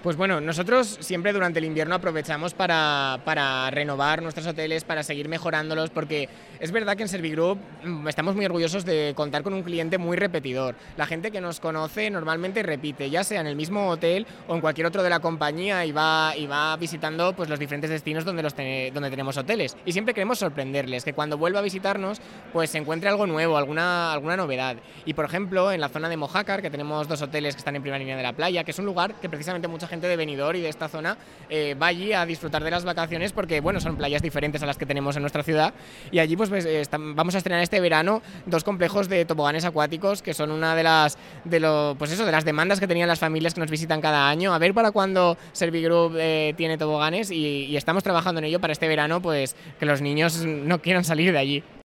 Pues bueno, nosotros siempre durante el invierno aprovechamos para renovar nuestros hoteles, para seguir mejorándolos, porque es verdad que en Servigroup estamos muy orgullosos de contar con un cliente muy repetidor. La gente que nos conoce normalmente repite, ya sea en el mismo hotel o en cualquier otro de la compañía y va visitando pues, los diferentes destinos donde tenemos hoteles. Y siempre queremos sorprenderles, que cuando vuelva a visitarnos pues se encuentre algo nuevo, alguna novedad. Y por ejemplo, en la zona de Mojácar, que tenemos 2 hoteles que están en primera línea de la playa, que es un lugar que precisamente mucha gente de Benidorm y de esta zona va allí a disfrutar de las vacaciones porque bueno, son playas diferentes a las que tenemos en nuestra ciudad y allí vamos a estrenar este verano 2 complejos de toboganes acuáticos que son una de las demandas que tenían las familias que nos visitan cada año, a ver para cuándo Servigroup tiene toboganes y estamos trabajando en ello para este verano, pues que los niños no quieran salir de allí.